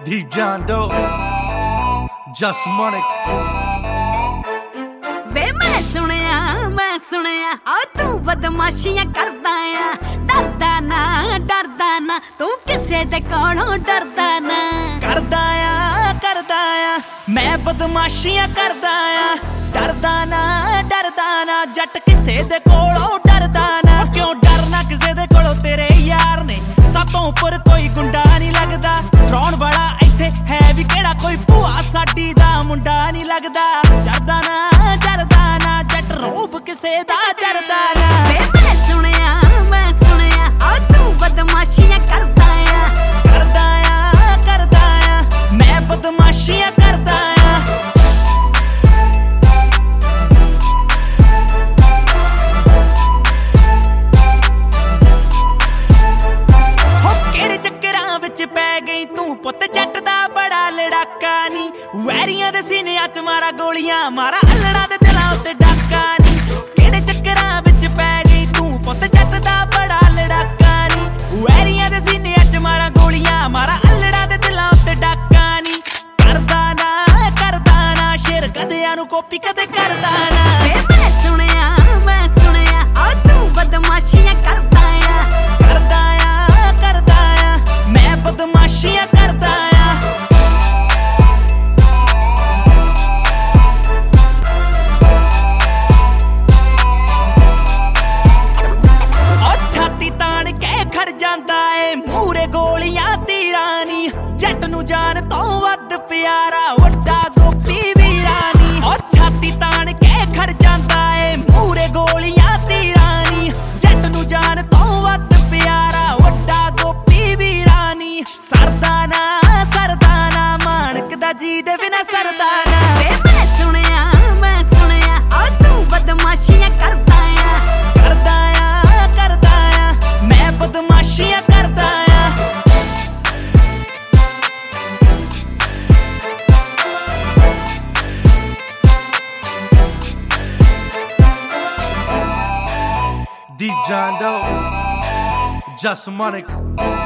Deep John Doe, Just Monik। वे मैं सुनिया आ तू बदमाशियां करदा आ। डरदा ना तू किसे दे कोलों डरदा ना। करदा आ मैं बदमाशियां करदा आ। डरदा ना जट किसे दे कोलों डरदा ना। क्यों डरना किसे दे कोलों, तेरे यार ने सातों उपर कोई गुंडा नहीं लगदा। ड्रोन वाला इत्थे है भी केड़ा, कोई भूआ साडी दा मुंडा नहीं लगदा। डरदा ना जट रूप किसे दा डरदा ना। वे मैं सुनिया आ तू बदमाशियां करदा आ। मैं बदमाशियां करदा आ। हो केड़े चक्करां विच पै गई तू पुੱਤ जट दा बड़ा लड़ाका नी। वैरियां दे सीनियां च मारा गोलियां, मारा अल्लड़ा दे दिलां उत्ते डाका नी। केड़े चक्करां विच पै गई तू पुੱਤ जट दा बड़ा लड़ाका नी। वैरियां दे सीनियां च मारा गोलियां, मारा अल्लड़ा दे दिलां उत्ते डाका नी। करदा ना शेर कदेआं नूं कॉपी कदे करदा ना। वे मैं सुनिया आ तू बदमाशियां करदा आ। मैं बदमाशियां करदा आ। छाती तान के खड़ जांदा ए मूरे गोलियां तीरां नी। जट नूं जान तो वध प्यारा वड्डा गोपी वीरा नी। छाती तान के खड़ जांदा ए मूरे गोलियां तीरां नी। जट नूं जान तो वध प्यारा वड्डा गोपी वीरा नी। सरदा ना माणक दा जी दे बिना सरदा ना। वे मैं सुनिया आ तू बदमाशियां करदा आ। मैं बदमाशियां करदा आ। Deep John Doe, Just Monik।